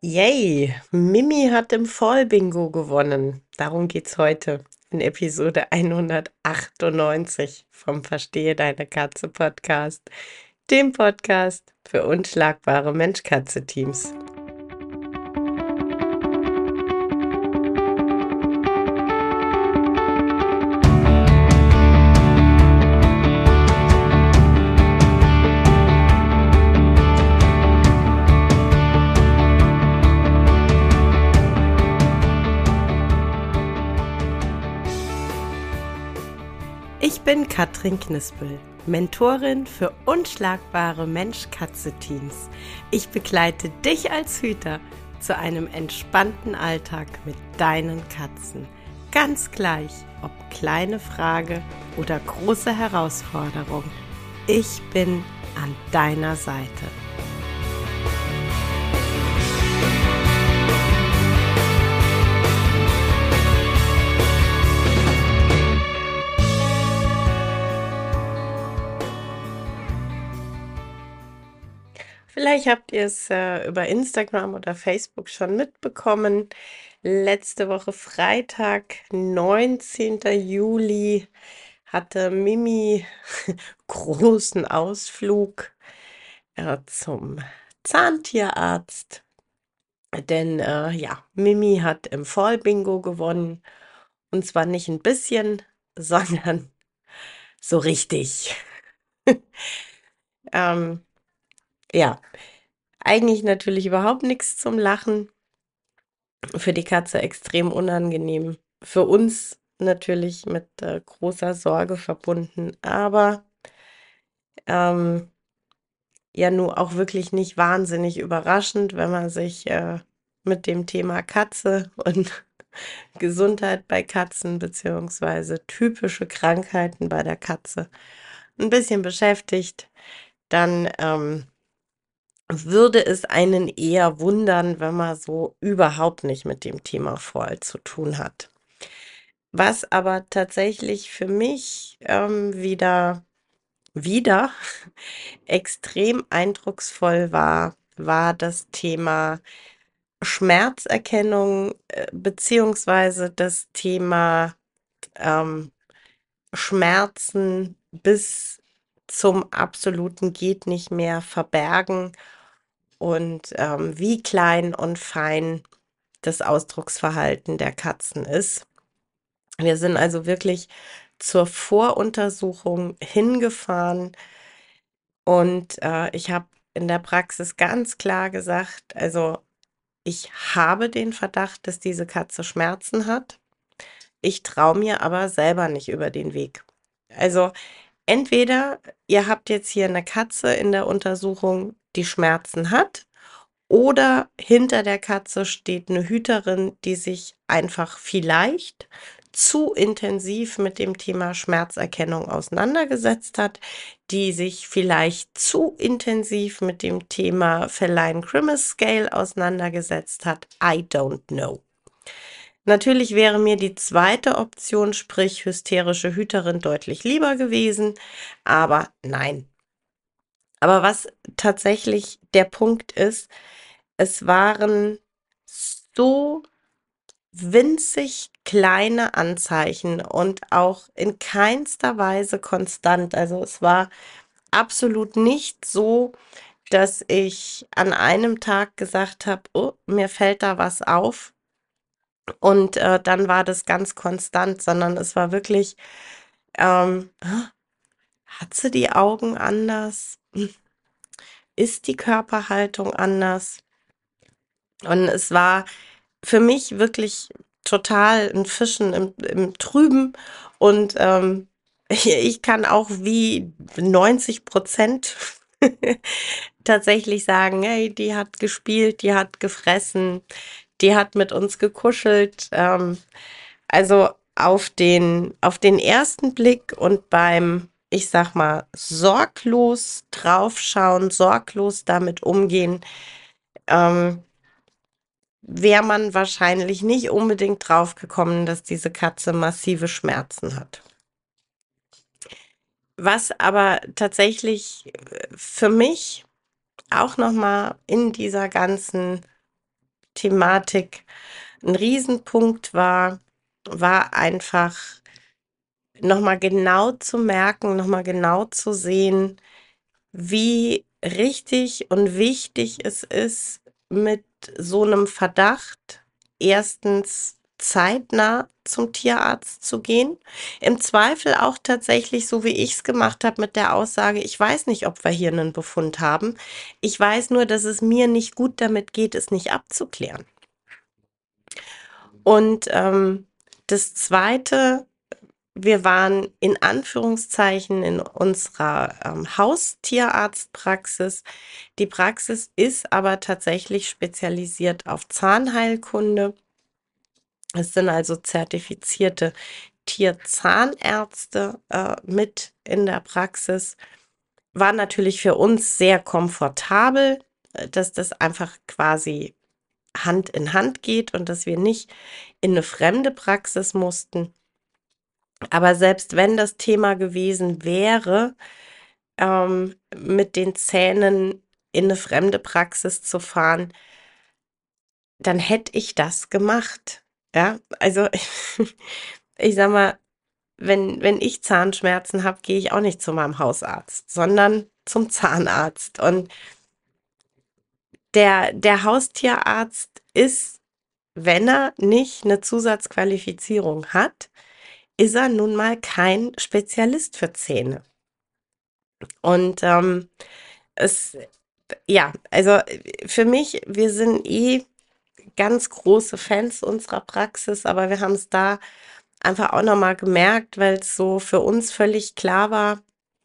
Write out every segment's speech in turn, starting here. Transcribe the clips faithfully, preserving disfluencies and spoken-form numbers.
Yay! Mimi hat im Fall-Bingo gewonnen. Darum geht's heute in Episode hundertachtundneunzig vom Verstehe deine Katze Podcast, dem Podcast für unschlagbare Mensch-Katze-Teams. Ich bin Katrin Knispel, Mentorin für unschlagbare Mensch-Katze-Teams. Ich begleite dich als Hüter zu einem entspannten Alltag mit deinen Katzen. Ganz gleich, ob kleine Frage oder große Herausforderung. Ich bin an deiner Seite. Vielleicht habt ihr es äh, über Instagram oder Facebook schon mitbekommen. Letzte Woche Freitag, neunzehnten Juli, hatte Mimi großen Ausflug äh, zum Zahntierarzt. Denn äh, ja, Mimi hat im Fall-Bingo gewonnen. Und zwar nicht ein bisschen, sondern so richtig. ähm, ja, eigentlich natürlich überhaupt nichts zum Lachen. Für die Katze extrem unangenehm. Für uns natürlich mit äh, großer Sorge verbunden, aber ähm, ja nur auch wirklich nicht wahnsinnig überraschend, wenn man sich äh, mit dem Thema Katze und Gesundheit bei Katzen beziehungsweise typische Krankheiten bei der Katze ein bisschen beschäftigt, dann ähm, würde es einen eher wundern, wenn man so überhaupt nicht mit dem Thema Fall zu tun hat. Was aber tatsächlich für mich ähm, wieder, wieder extrem eindrucksvoll war, war das Thema Schmerzerkennung äh, beziehungsweise das Thema ähm, Schmerzen bis zum absoluten geht nicht mehr verbergen und ähm, wie klein und fein das Ausdrucksverhalten der Katzen ist. Wir sind also wirklich zur Voruntersuchung hingefahren und äh, ich habe in der Praxis ganz klar gesagt, also ich habe den Verdacht, dass diese Katze Schmerzen hat. Ich traue mir aber selber nicht über den Weg. Also entweder ihr habt jetzt hier eine Katze in der Untersuchung, die Schmerzen hat, oder hinter der Katze steht eine Hüterin, die sich einfach vielleicht zu intensiv mit dem Thema Schmerzerkennung auseinandergesetzt hat, die sich vielleicht zu intensiv mit dem Thema Feline Grimace Scale auseinandergesetzt hat. I don't know. Natürlich wäre mir die zweite Option, sprich hysterische Hüterin, deutlich lieber gewesen, aber nein. Aber was tatsächlich der Punkt ist, es waren so winzig kleine Anzeichen und auch in keinster Weise konstant. Also es war absolut nicht so, dass ich an einem Tag gesagt habe, oh, mir fällt da was auf und äh, dann war das ganz konstant, sondern es war wirklich, ähm, hat sie die Augen anders? Ist die Körperhaltung anders? Und es war für mich wirklich total ein Fischen im, im Trüben und ähm, ich, ich kann auch wie neunzig Prozent tatsächlich sagen, hey, die hat gespielt, die hat gefressen, die hat mit uns gekuschelt. Ähm, also auf den, auf den ersten Blick und beim, ich sag mal, sorglos draufschauen, sorglos damit umgehen, ähm, wäre man wahrscheinlich nicht unbedingt drauf gekommen, dass diese Katze massive Schmerzen hat. Was aber tatsächlich äh, für mich auch noch mal in dieser ganzen Thematik ein Riesenpunkt war, war einfach noch mal genau zu merken, noch mal genau zu sehen, wie richtig und wichtig es ist, mit so einem Verdacht erstens zeitnah zum Tierarzt zu gehen. Im Zweifel auch tatsächlich, so wie ich es gemacht habe, mit der Aussage: „Ich weiß nicht, ob wir hier einen Befund haben. Ich weiß nur, dass es mir nicht gut damit geht, es nicht abzuklären.“ Und, ähm, das Zweite, wir waren in Anführungszeichen in unserer, ähm, Haustierarztpraxis. Die Praxis ist aber tatsächlich spezialisiert auf Zahnheilkunde. Es sind also zertifizierte Tierzahnärzte, äh, mit in der Praxis. War natürlich für uns sehr komfortabel, äh, dass das einfach quasi Hand in Hand geht und dass wir nicht in eine fremde Praxis mussten. Aber selbst wenn das Thema gewesen wäre, ähm, mit den Zähnen in eine fremde Praxis zu fahren, dann hätte ich das gemacht. Ja, also ich sage mal, wenn wenn ich Zahnschmerzen habe, gehe ich auch nicht zu meinem Hausarzt, sondern zum Zahnarzt. Und der der Haustierarzt ist, wenn er nicht eine Zusatzqualifizierung hat, ist er nun mal kein Spezialist für Zähne. Und, ähm, es ja, also, äh, für mich, wir sind eh ganz große Fans unserer Praxis, aber wir haben es da einfach auch noch mal gemerkt, weil es so für uns völlig klar war,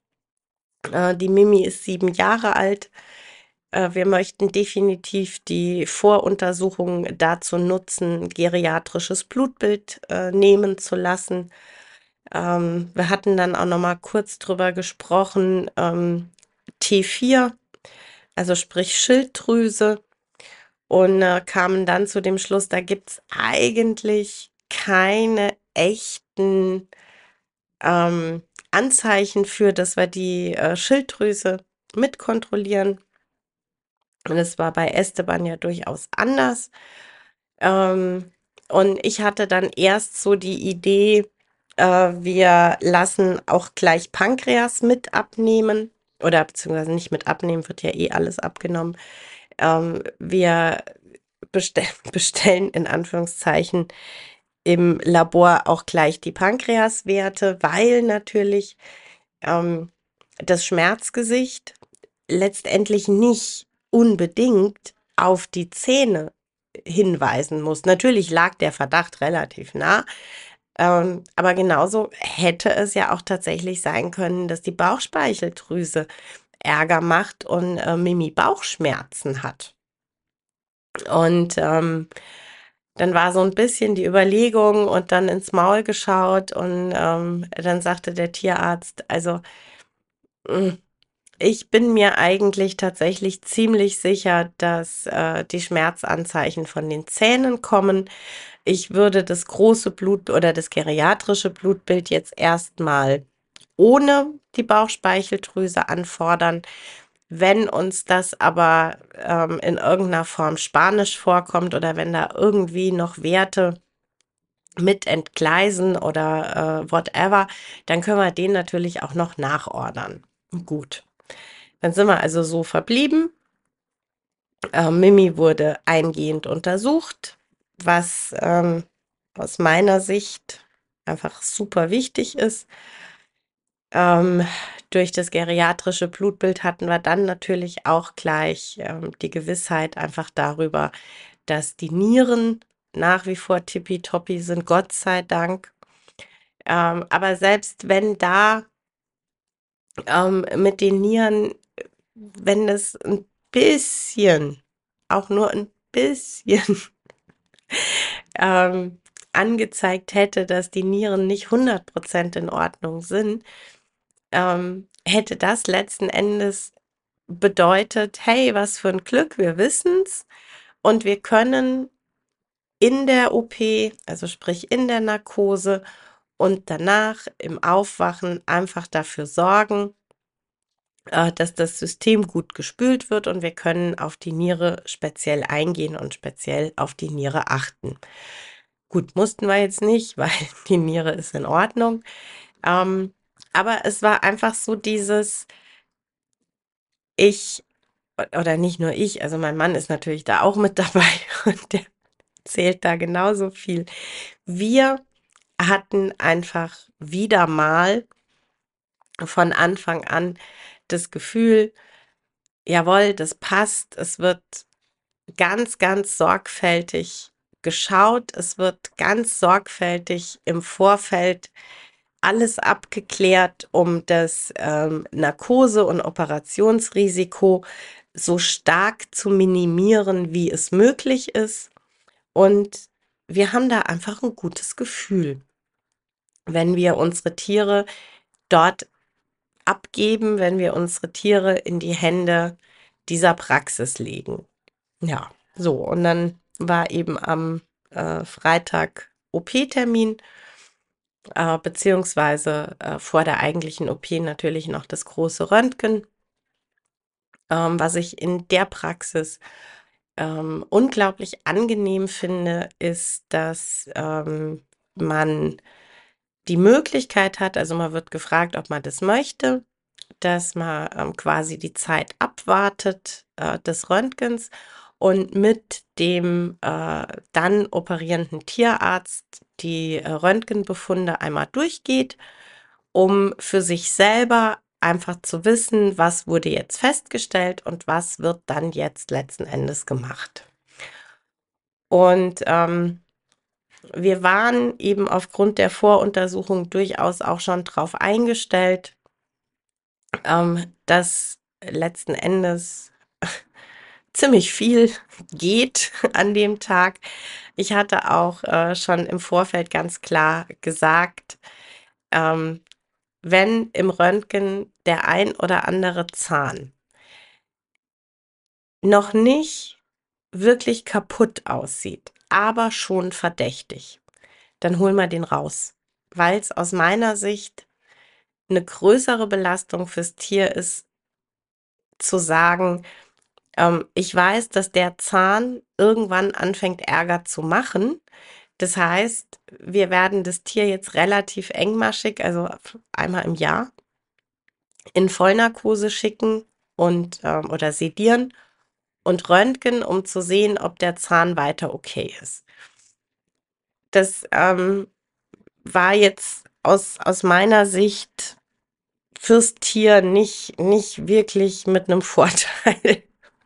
äh, die Mimi ist sieben Jahre alt. Äh, wir möchten definitiv die Voruntersuchung dazu nutzen, geriatrisches Blutbild, äh, nehmen zu lassen. Ähm, wir hatten dann auch noch mal kurz drüber gesprochen, ähm, T vier, also sprich Schilddrüse. Und, äh, kamen dann zu dem Schluss, da gibt's eigentlich keine echten, ähm, Anzeichen für, dass wir die, äh, Schilddrüse mitkontrollieren. Und es war bei Esteban ja durchaus anders. Ähm, und ich hatte dann erst so die Idee, äh, wir lassen auch gleich Pankreas mit abnehmen oder beziehungsweise nicht mit abnehmen, wird ja eh alles abgenommen. Ähm, wir bestell bestellen in Anführungszeichen im Labor auch gleich die Pankreaswerte, weil natürlich, ähm, das Schmerzgesicht letztendlich nicht unbedingt auf die Zähne hinweisen muss. Natürlich lag der Verdacht relativ nah, ähm, aber genauso hätte es ja auch tatsächlich sein können, dass die Bauchspeicheldrüse Ärger macht und, äh, Mimi Bauchschmerzen hat. Und, ähm, dann war so ein bisschen die Überlegung und dann ins Maul geschaut und, ähm, dann sagte der Tierarzt: „Also, hm, ich bin mir eigentlich tatsächlich ziemlich sicher, dass, äh, die Schmerzanzeichen von den Zähnen kommen. Ich würde das große Blut oder das geriatrische Blutbild jetzt erstmal ohne die Bauchspeicheldrüse anfordern. Wenn uns das aber, ähm, in irgendeiner Form spanisch vorkommt oder wenn da irgendwie noch Werte mit entgleisen oder, äh, whatever, dann können wir den natürlich auch noch nachordern.“ Gut. Dann sind wir also so verblieben. Äh, Mimi wurde eingehend untersucht, was ähm, aus meiner Sicht einfach super wichtig ist. Ähm, durch das geriatrische Blutbild hatten wir dann natürlich auch gleich ähm, die Gewissheit einfach darüber, dass die Nieren nach wie vor tippitoppi sind, Gott sei Dank. Ähm, aber selbst wenn da ähm, mit den Nieren, wenn es ein bisschen, auch nur ein bisschen, ähm, angezeigt hätte, dass die Nieren nicht hundert Prozent in Ordnung sind, ähm, hätte das letzten Endes bedeutet: „Hey, was für ein Glück, wir wissen's und wir können in der O P, also sprich in der Narkose und danach im Aufwachen einfach dafür sorgen, äh, dass das System gut gespült wird und wir können auf die Niere speziell eingehen und speziell auf die Niere achten. Gut, mussten wir jetzt nicht, weil die Niere ist in Ordnung. Ähm, aber es war einfach so dieses, ich, oder nicht nur ich, also mein Mann ist natürlich da auch mit dabei und der zählt da genauso viel. Wir hatten einfach wieder mal von Anfang an das Gefühl, jawohl, das passt, es wird ganz, ganz sorgfältig geschaut, es wird ganz sorgfältig im Vorfeld alles abgeklärt, um das ähm, Narkose- und Operationsrisiko so stark zu minimieren, wie es möglich ist. Und wir haben da einfach ein gutes Gefühl, wenn wir unsere Tiere dort abgeben, wenn wir unsere Tiere in die Hände dieser Praxis legen. Ja, so, und dann war eben am äh, Freitag O P-Termin, äh, beziehungsweise äh, vor der eigentlichen O P natürlich noch das große Röntgen, ähm, was ich in der Praxis ähm, unglaublich angenehm finde, ist, dass ähm, man die Möglichkeit hat, also man wird gefragt, ob man das möchte, dass man ähm, quasi die Zeit abwartet äh, des Röntgens und mit dem äh, dann operierenden Tierarzt die äh, Röntgenbefunde einmal durchgeht, um für sich selber einfach zu wissen, was wurde jetzt festgestellt und was wird dann jetzt letzten Endes gemacht. Und ähm, wir waren eben aufgrund der Voruntersuchung durchaus auch schon drauf eingestellt, ähm, dass letzten Endes ziemlich viel geht an dem Tag. Ich hatte auch äh, schon im Vorfeld ganz klar gesagt, ähm, wenn im Röntgen der ein oder andere Zahn noch nicht wirklich kaputt aussieht, aber schon verdächtig, dann holen wir den raus, weil es aus meiner Sicht eine größere Belastung fürs Tier ist, zu sagen, ähm, ich weiß, dass der Zahn irgendwann anfängt, Ärger zu machen. Das heißt, wir werden das Tier jetzt relativ engmaschig, also einmal im Jahr, in Vollnarkose schicken und ähm, oder sedieren und röntgen, um zu sehen, ob der Zahn weiter okay ist. Das ähm, war jetzt aus, aus meiner Sicht fürs Tier nicht, nicht wirklich mit einem Vorteil.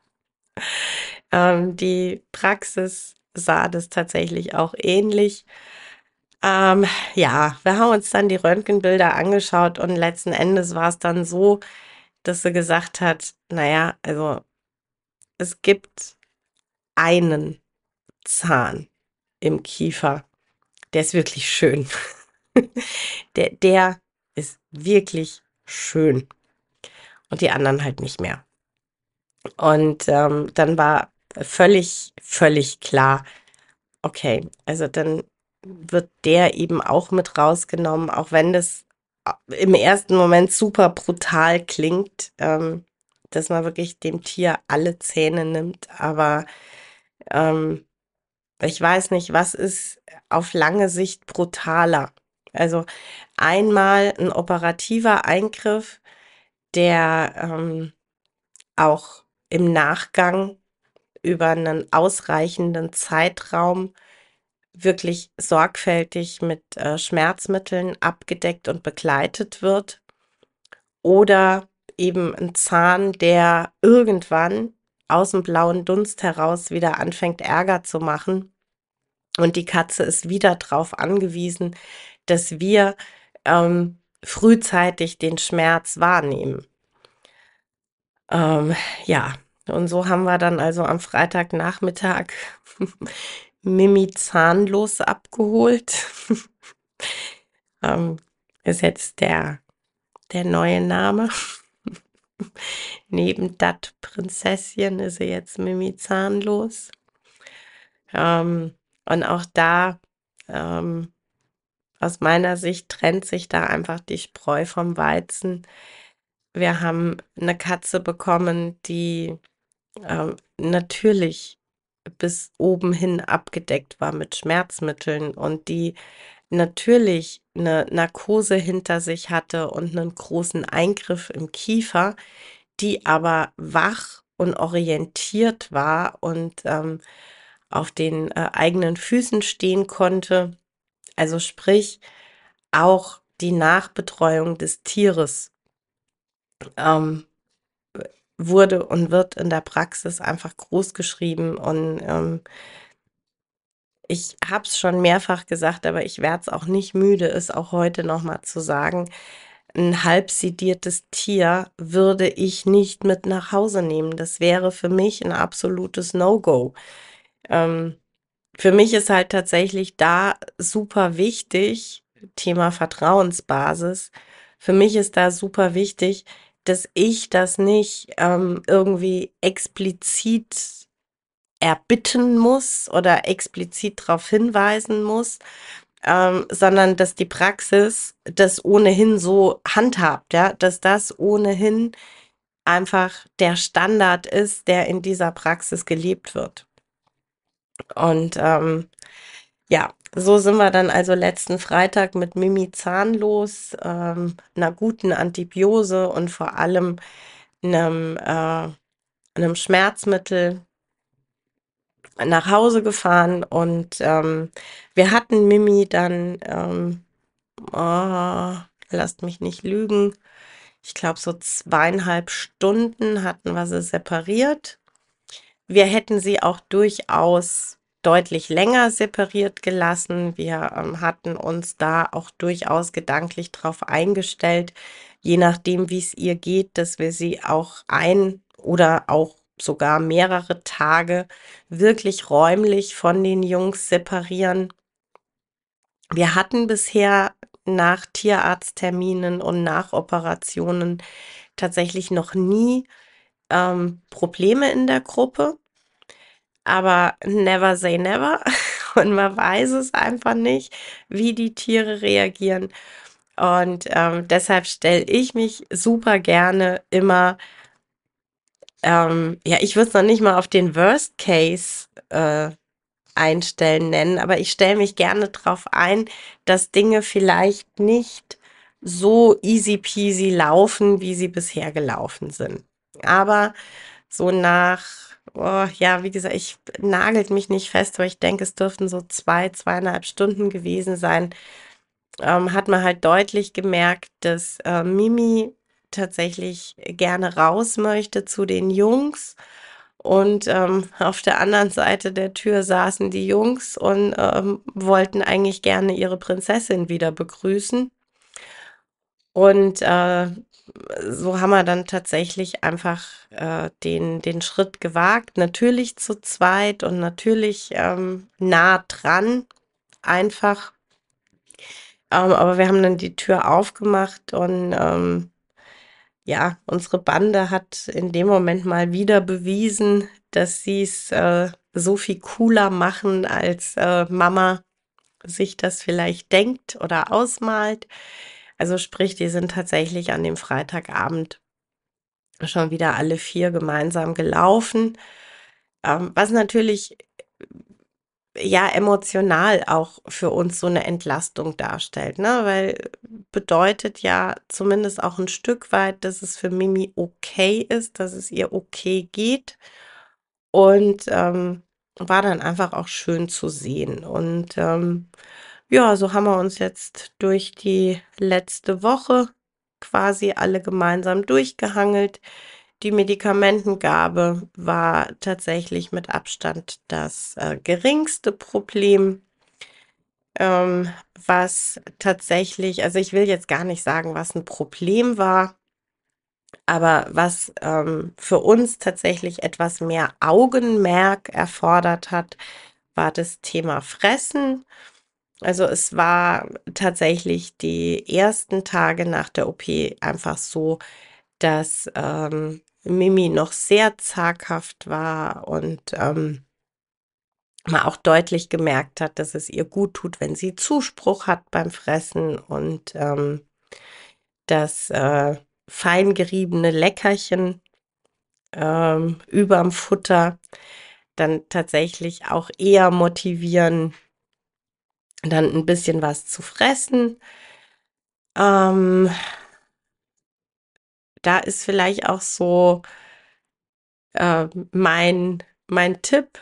Ähm, die Praxis sah das tatsächlich auch ähnlich. Ähm, ja, wir haben uns dann die Röntgenbilder angeschaut und letzten Endes war es dann so, dass sie gesagt hat, naja, also es gibt einen Zahn im Kiefer, der ist wirklich schön. Der, der ist wirklich schön und die anderen halt nicht mehr. Und ähm, dann war völlig, völlig klar, okay, also dann wird der eben auch mit rausgenommen, auch wenn das im ersten Moment super brutal klingt, ähm, dass man wirklich dem Tier alle Zähne nimmt. Aber ähm, ich weiß nicht, was ist auf lange Sicht brutaler? Also einmal ein operativer Eingriff, der ähm, auch im Nachgang über einen ausreichenden Zeitraum wirklich sorgfältig mit äh, Schmerzmitteln abgedeckt und begleitet wird. Oder eben ein Zahn, der irgendwann aus dem blauen Dunst heraus wieder anfängt, Ärger zu machen. Und die Katze ist wieder darauf angewiesen, dass wir ähm, frühzeitig den Schmerz wahrnehmen. Ähm, ja, und so haben wir dann also am Freitagnachmittag Mimi zahnlos abgeholt. Ähm, ist jetzt der, der neue Name. Neben Dat Prinzesschen ist sie jetzt Mimi zahnlos. Ähm, und auch da, ähm, aus meiner Sicht trennt sich da einfach die Spreu vom Weizen. Wir haben eine Katze bekommen, die ähm, natürlich bis oben hin abgedeckt war mit Schmerzmitteln und die natürlich eine Narkose hinter sich hatte und einen großen Eingriff im Kiefer, die aber wach und orientiert war und ähm, auf den äh, eigenen Füßen stehen konnte. Also sprich, auch die Nachbetreuung des Tieres ähm, wurde und wird in der Praxis einfach groß geschrieben. Und ähm, ich habe es schon mehrfach gesagt, aber ich werde es auch nicht müde, es auch heute nochmal zu sagen. Ein halb sediertes Tier würde ich nicht mit nach Hause nehmen. Das wäre für mich ein absolutes No-Go. Ähm, für mich ist halt tatsächlich da super wichtig, Thema Vertrauensbasis. Für mich ist da super wichtig, dass ich das nicht ähm, irgendwie explizit erbitten muss oder explizit darauf hinweisen muss, ähm, sondern dass die Praxis das ohnehin so handhabt, ja, dass das ohnehin einfach der Standard ist, der in dieser Praxis gelebt wird. Und ähm, ja, so sind wir dann also letzten Freitag mit Mimi zahnlos, ähm, einer guten Antibiose und vor allem einem, äh, einem Schmerzmittel nach Hause gefahren und ähm, wir hatten Mimi dann, ähm, oh, lasst mich nicht lügen, ich glaube so zweieinhalb Stunden hatten wir sie separiert. Wir hätten sie auch durchaus deutlich länger separiert gelassen. Wir ähm, hatten uns da auch durchaus gedanklich drauf eingestellt, je nachdem, wie es ihr geht, dass wir sie auch ein oder auch sogar mehrere Tage wirklich räumlich von den Jungs separieren. Wir hatten bisher nach Tierarztterminen und nach Operationen tatsächlich noch nie ähm, Probleme in der Gruppe. Aber never say never. Und man weiß es einfach nicht, wie die Tiere reagieren. Und ähm, deshalb stelle ich mich super gerne immer, ähm, ja, ich würde es noch nicht mal auf den Worst Case äh, einstellen nennen, aber ich stelle mich gerne darauf ein, dass Dinge vielleicht nicht so easy peasy laufen, wie sie bisher gelaufen sind. Aber so nach, oh, ja, wie gesagt, ich nagelt mich nicht fest, aber ich denke, es dürften so zwei, zweieinhalb Stunden gewesen sein. Ähm, hat man halt deutlich gemerkt, dass äh, Mimi tatsächlich gerne raus möchte zu den Jungs. Und ähm, auf der anderen Seite der Tür saßen die Jungs und ähm, wollten eigentlich gerne ihre Prinzessin wieder begrüßen. Und äh, so haben wir dann tatsächlich einfach äh, den, den Schritt gewagt. Natürlich zu zweit und natürlich ähm, nah dran, einfach. Ähm, aber wir haben dann die Tür aufgemacht und ähm, ja, unsere Bande hat in dem Moment mal wieder bewiesen, dass sie es äh, so viel cooler machen, als äh, Mama sich das vielleicht denkt oder ausmalt. Also sprich, die sind tatsächlich an dem Freitagabend schon wieder alle vier gemeinsam gelaufen, ähm, was natürlich ja emotional auch für uns so eine Entlastung darstellt, ne? Weil bedeutet ja zumindest auch ein Stück weit, dass es für Mimi okay ist, dass es ihr okay geht und ähm, war dann einfach auch schön zu sehen. Und ähm, ja, so haben wir uns jetzt durch die letzte Woche quasi alle gemeinsam durchgehangelt. Die Medikamentengabe war tatsächlich mit Abstand das äh, geringste Problem, ähm, was tatsächlich, also ich will jetzt gar nicht sagen, was ein Problem war, aber was ähm, für uns tatsächlich etwas mehr Augenmerk erfordert hat, war das Thema Fressen. Also es war tatsächlich die ersten Tage nach der O P einfach so, dass ähm, Mimi noch sehr zaghaft war und ähm, man auch deutlich gemerkt hat, dass es ihr gut tut, wenn sie Zuspruch hat beim Fressen und ähm, dass äh, fein geriebene Leckerchen ähm, überm Futter dann tatsächlich auch eher motivieren, dann ein bisschen was zu fressen. Ähm, Da ist vielleicht auch so äh, mein, mein Tipp.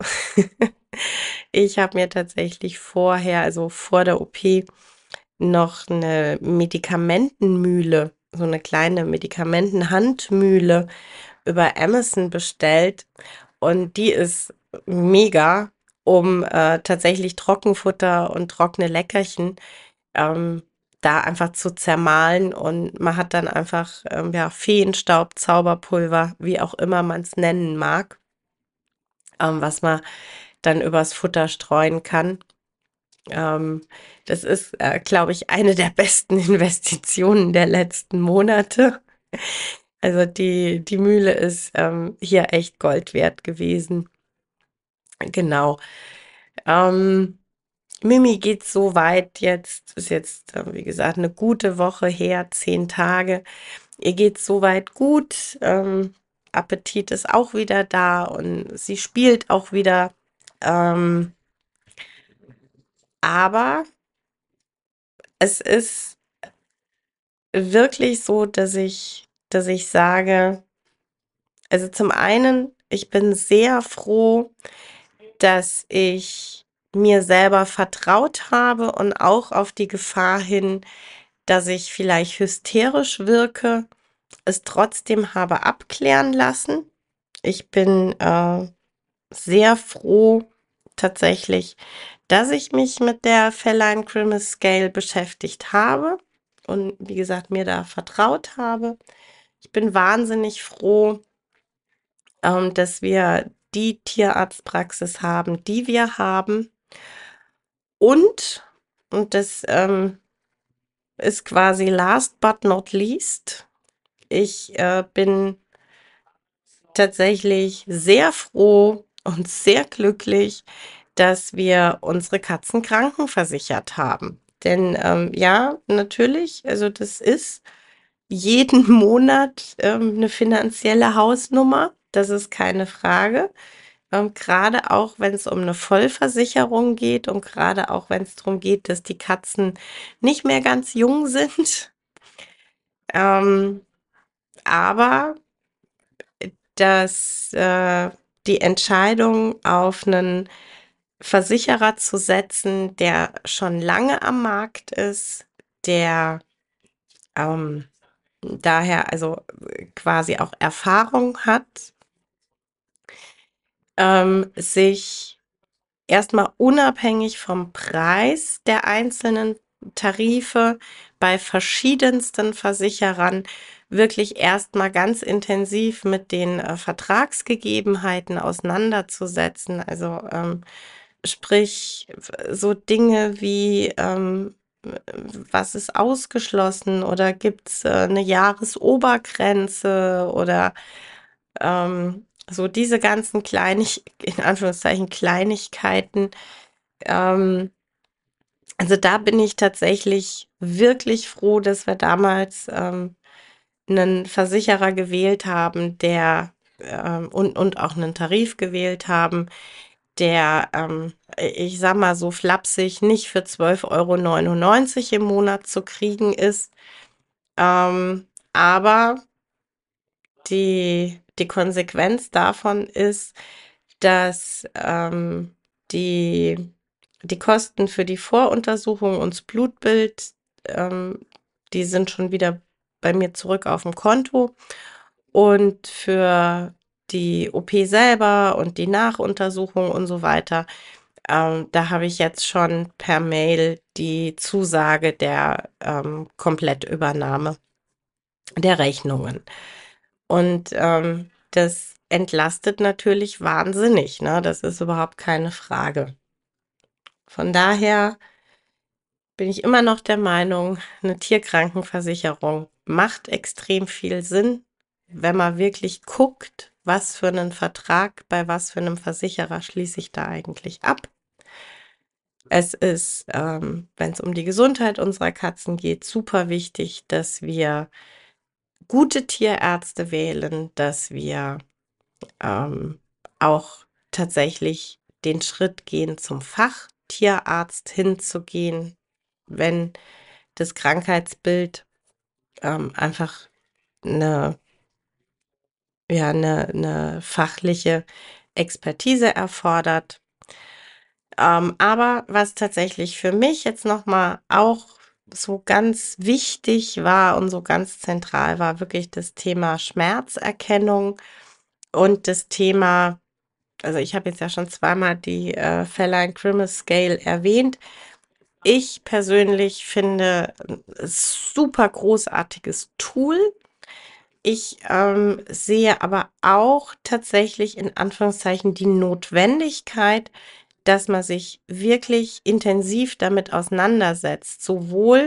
Ich habe mir tatsächlich vorher, also vor der O P, noch eine Medikamentenmühle, so eine kleine Medikamentenhandmühle über Amazon bestellt. Und die ist mega, um äh, tatsächlich Trockenfutter und trockene Leckerchen ähm, da einfach zu zermahlen. Und man hat dann einfach ähm, ja, Feenstaub, Zauberpulver, wie auch immer man es nennen mag, ähm, was man dann übers Futter streuen kann. Ähm, Das ist, äh, glaube ich, eine der besten Investitionen der letzten Monate. Also die, die Mühle ist ähm, hier echt Gold wert gewesen. Genau. Ähm, Mimi geht so weit jetzt, ist jetzt, äh, wie gesagt, eine gute Woche her, zehn Tage. Ihr geht so weit gut. Ähm, Appetit ist auch wieder da und sie spielt auch wieder. Ähm, aber es ist wirklich so, dass ich, dass ich sage, also zum einen, ich bin sehr froh, dass ich mir selber vertraut habe und auch auf die Gefahr hin, dass ich vielleicht hysterisch wirke, es trotzdem habe abklären lassen. Ich bin äh, sehr froh tatsächlich, dass ich mich mit der Feline Grimace Scale beschäftigt habe und wie gesagt mir da vertraut habe. Ich bin wahnsinnig froh, ähm, dass wir die Tierarztpraxis haben, die wir haben. Und, und das ähm, ist quasi last but not least, ich äh, bin tatsächlich sehr froh und sehr glücklich, dass wir unsere Katzen krankenversichert haben. Denn ähm, ja, natürlich, also das ist jeden Monat ähm, eine finanzielle Hausnummer, das ist keine Frage. Ähm, gerade auch, wenn es um eine Vollversicherung geht und gerade auch, wenn es darum geht, dass die Katzen nicht mehr ganz jung sind. Ähm, aber dass äh, die Entscheidung auf einen Versicherer zu setzen, der schon lange am Markt ist, der ähm, daher also quasi auch Erfahrung hat, ähm, sich erstmal unabhängig vom Preis der einzelnen Tarife bei verschiedensten Versicherern wirklich erstmal ganz intensiv mit den äh, Vertragsgegebenheiten auseinanderzusetzen. Also ähm, sprich so Dinge wie ähm, was ist ausgeschlossen oder gibt's äh, eine Jahresobergrenze oder ähm, so diese ganzen Kleinig in Anführungszeichen Kleinigkeiten. Ähm, also da bin ich tatsächlich wirklich froh, dass wir damals ähm, einen Versicherer gewählt haben, der ähm, und, und auch einen Tarif gewählt haben, der, ähm, ich sag mal so flapsig, nicht für zwölf Euro neunundneunzig im Monat zu kriegen ist. Ähm, aber die, die Konsequenz davon ist, dass ähm, die, die Kosten für die Voruntersuchung und das Blutbild, ähm, die sind schon wieder bei mir zurück auf dem Konto. Und für die O P selber und die Nachuntersuchung und so weiter, ähm, da habe ich jetzt schon per Mail die Zusage der ähm, Komplettübernahme der Rechnungen. Und ähm, das entlastet natürlich wahnsinnig, ne? Das ist überhaupt keine Frage. Von daher bin ich immer noch der Meinung, eine Tierkrankenversicherung macht extrem viel Sinn, wenn man wirklich guckt, was für einen Vertrag bei was für einem Versicherer schließe ich da eigentlich ab. Es ist, ähm, wenn es um die Gesundheit unserer Katzen geht, super wichtig, dass wir gute Tierärzte wählen, dass wir ähm, auch tatsächlich den Schritt gehen, zum Fachtierarzt hinzugehen, wenn das Krankheitsbild ähm, einfach eine, ja, eine, eine fachliche Expertise erfordert. Ähm, aber was tatsächlich für mich jetzt nochmal auch so ganz wichtig war und so ganz zentral war, wirklich das Thema Schmerzerkennung und das Thema, also ich habe jetzt ja schon zweimal die äh, Feline Grimace Scale erwähnt. Ich persönlich finde es super großartiges Tool. Ich ähm, sehe aber auch tatsächlich in Anführungszeichen die Notwendigkeit, dass man sich wirklich intensiv damit auseinandersetzt, sowohl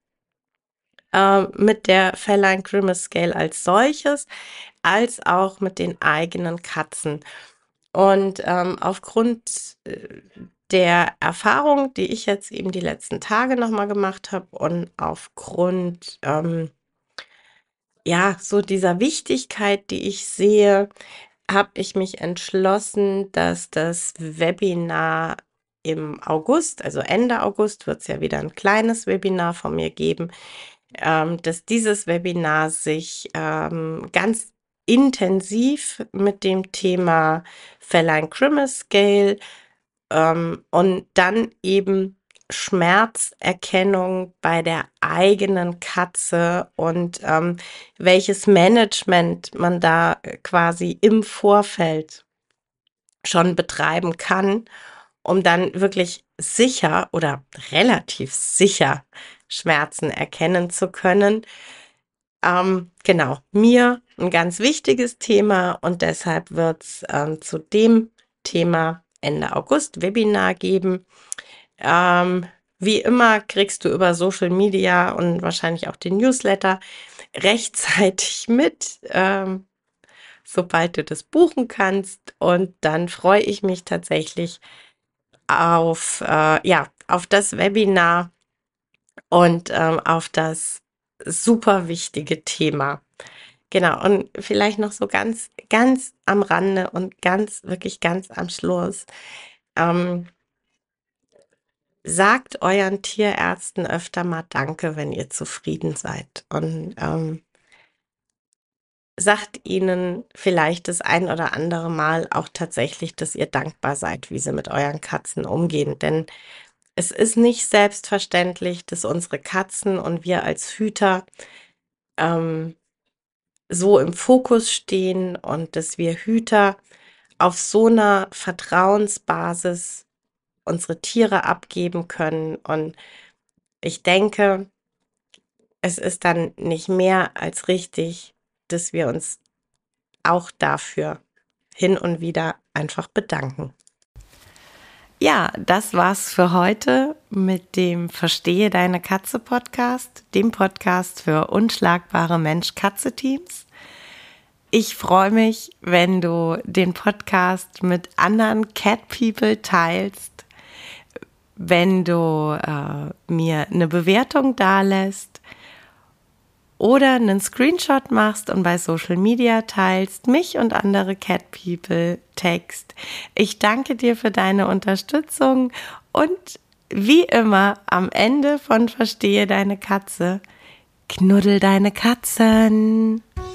äh, mit der Feline Grimace Scale als solches, als auch mit den eigenen Katzen. Und ähm, aufgrund äh, der Erfahrung, die ich jetzt eben die letzten Tage nochmal gemacht habe und aufgrund ähm, ja so dieser Wichtigkeit, die ich sehe, habe ich mich entschlossen, dass das Webinar im August, also Ende August, wird es ja wieder ein kleines Webinar von mir geben, ähm, dass dieses Webinar sich ähm, ganz intensiv mit dem Thema Feline Grimace Scale ähm, und dann eben Schmerzerkennung bei der eigenen Katze und ähm, welches Management man da äh, quasi im Vorfeld schon betreiben kann, um dann wirklich sicher oder relativ sicher Schmerzen erkennen zu können. Ähm, genau, mir ein ganz wichtiges Thema und deshalb wird es ähm, zu dem Thema Ende August Webinar geben. Ähm, wie immer kriegst du über Social Media und wahrscheinlich auch den Newsletter rechtzeitig mit, ähm, sobald du das buchen kannst. Und dann freue ich mich tatsächlich auf, äh, ja, auf das Webinar und ähm, auf das super wichtige Thema. Genau, und vielleicht noch so ganz, ganz am Rande und ganz, wirklich ganz am Schluss. Ähm, sagt euren Tierärzten öfter mal Danke, wenn ihr zufrieden seid. Und ähm, sagt ihnen vielleicht das ein oder andere Mal auch tatsächlich, dass ihr dankbar seid, wie sie mit euren Katzen umgehen. Denn es ist nicht selbstverständlich, dass unsere Katzen und wir als Hüter ähm, so im Fokus stehen und dass wir Hüter auf so einer Vertrauensbasis unsere Tiere abgeben können. Und ich denke, es ist dann nicht mehr als richtig, dass wir uns auch dafür hin und wieder einfach bedanken. Ja, das war's für heute mit dem Verstehe deine Katze Podcast, dem Podcast für unschlagbare Mensch-Katze-Teams. Ich freue mich, wenn du den Podcast mit anderen Cat People teilst, wenn du äh, mir eine Bewertung dalässt oder einen Screenshot machst und bei Social Media teilst, mich und andere Cat People text. Ich danke dir für deine Unterstützung und wie immer am Ende von Verstehe deine Katze, knuddel deine Katzen.